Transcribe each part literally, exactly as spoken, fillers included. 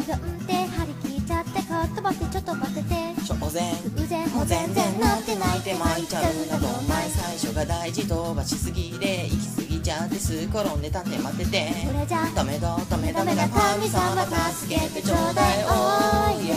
よんって張り切っちゃってかっ飛ばってちょっと待ってて当然偶然もう全然なってないって巻いちゃうなどんまい最初が大事飛ばしすぎで行き過ぎちゃってす転んでたって待っててそれじゃダメだダメダメだ神様助けてちょうだいおーイエ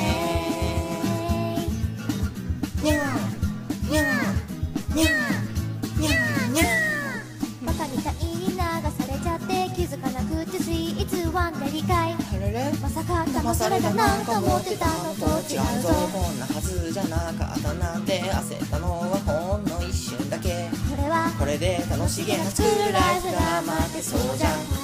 ーイにゃーにゃーにゃーにゃーにゃーバカみたいに流されちゃって気づかなくてスイーツワンで理解あれれまさか騙されたなんか思ってたのと違うぞこんなはずじゃなかったなんて焦ったのはほんの一瞬だけこれはこれで楽しげなスクールライフが待ってそうじゃん